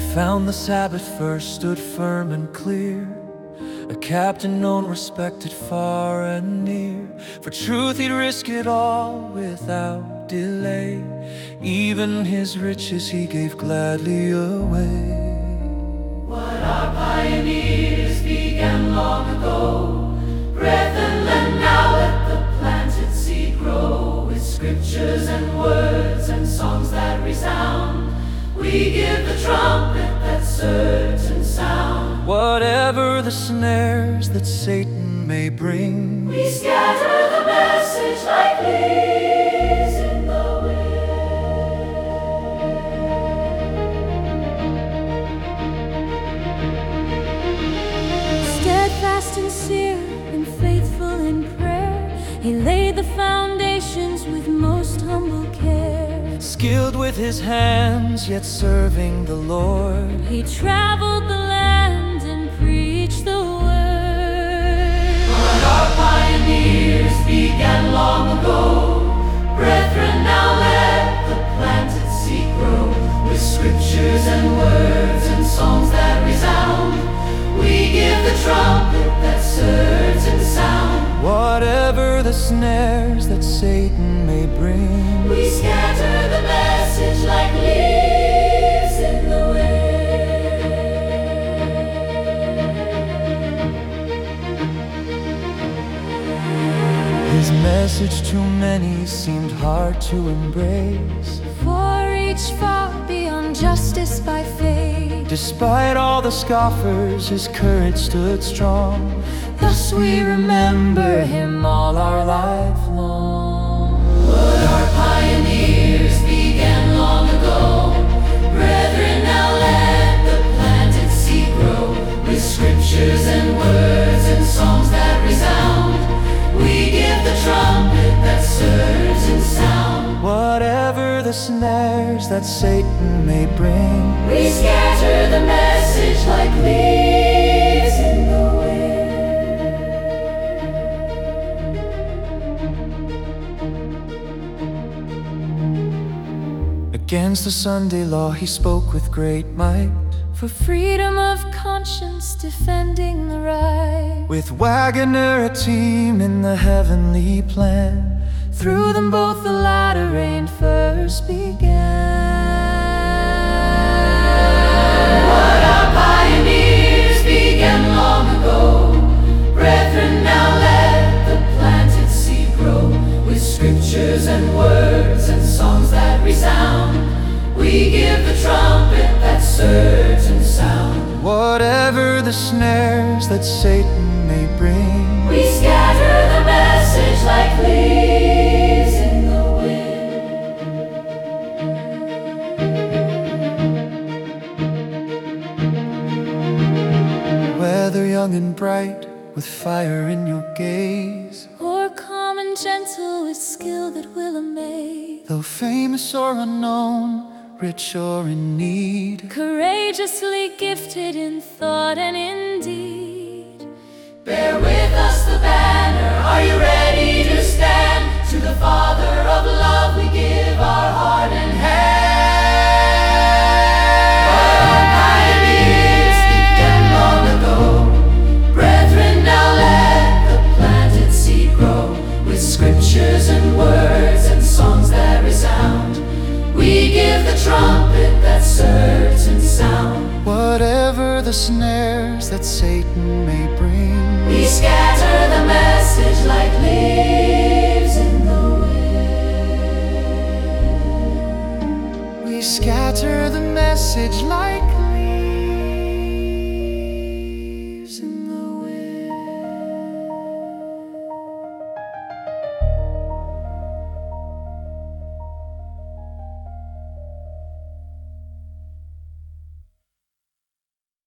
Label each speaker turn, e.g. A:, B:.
A: found the Sabbath first, stood firm and clear, a captain known, respected far and near. For truth he'd risk it all without delay, even his riches he gave gladly away.
B: What our pioneers began long ago, brethren, let now let the planted seed grow. With scriptures and words and songs that resound, we give the trumpet that certain sound.
A: Whatever the snares that Satan may bring,
B: we scatter the message like leaves in the wind.
C: Steadfast, sincere, and faithful in prayer, he laid the foundations with most humble care.
A: Skilled with his hands, yet serving the Lord,
C: he traveled the land and preached the word.
B: What our pioneers began long ago, brethren, now let the planted seed grow. With scriptures and words and songs that resound, we give the trumpet that certain sound.
A: whatever the snares that Satan may bring,
B: we scatter the message like leaves in the wind.
A: His message to many seemed hard to embrace,
C: for each far beyond justice by faith.
A: Despite all the scoffers, his courage stood strong. Thus we remember him all our life long.
B: What our pioneers began long ago, brethren, now let the planted seed grow. With scriptures and words and songs that resound, we give the trumpet that certain sound.
A: Whatever the snares that Satan may bring,
B: we scatter the message like leaves in the wind.
A: Against the Sunday law he spoke with great might,
C: for freedom of conscience, defending the right.
A: with Waggoner a team in the heavenly plan. Through them both the latter rain first began.
B: What our pioneers began long ago, brethren, now let the planted seed grow. With scriptures and words and songs that resound, we give the trumpet that certain sound.
A: Whatever the snares that Satan may bring,
B: we scatter the message like leaves in the wind.
A: whether young and bright with fire in your gaze,
C: or calm and gentle with skill that will amaze.
A: though famous or unknown, rich or in need,
C: Courageously gifted in thought and in deed,
B: bear with us the banner. Are you ready to stand? To the Father of love we give our heart and hand. Our pioneers began long ago, brethren, now let the planted seed grow. With scriptures and words and songs that resound, we give the trumpet that certain sound.
A: whatever the snares that Satan may bring,
B: we scatter the message like